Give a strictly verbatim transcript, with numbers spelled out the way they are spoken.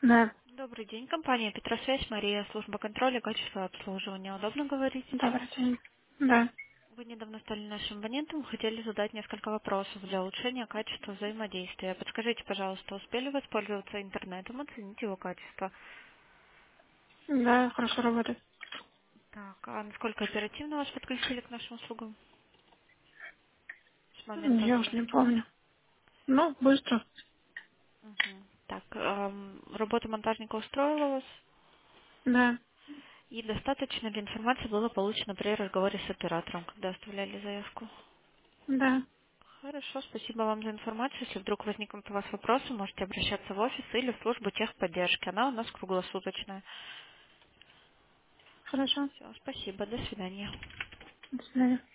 Да, Добрый день, компания Петросвязь, Мария, служба контроля, качества обслуживания. Удобно говорить сейчас? добрый день. Да, Вы недавно стали нашим абонентом, хотели задать несколько вопросов для улучшения качества взаимодействия. Подскажите, пожалуйста, успели воспользоваться интернетом, оценить его качество? да, хорошо работает. Так, а насколько оперативно вас подключили к нашим услугам с момента Я уж не заявки? помню. Ну, быстро. Мгм. Так, эм, работа монтажника устроила вас? Да, И достаточно ли информации было получено при разговоре с оператором, когда оставляли заявку? да, Хорошо, спасибо вам за информацию. Если вдруг возникнут у вас вопросы, можете обращаться в офис или в службу техподдержки. Она у нас круглосуточная. хорошо. Все, спасибо, до свидания. До свидания.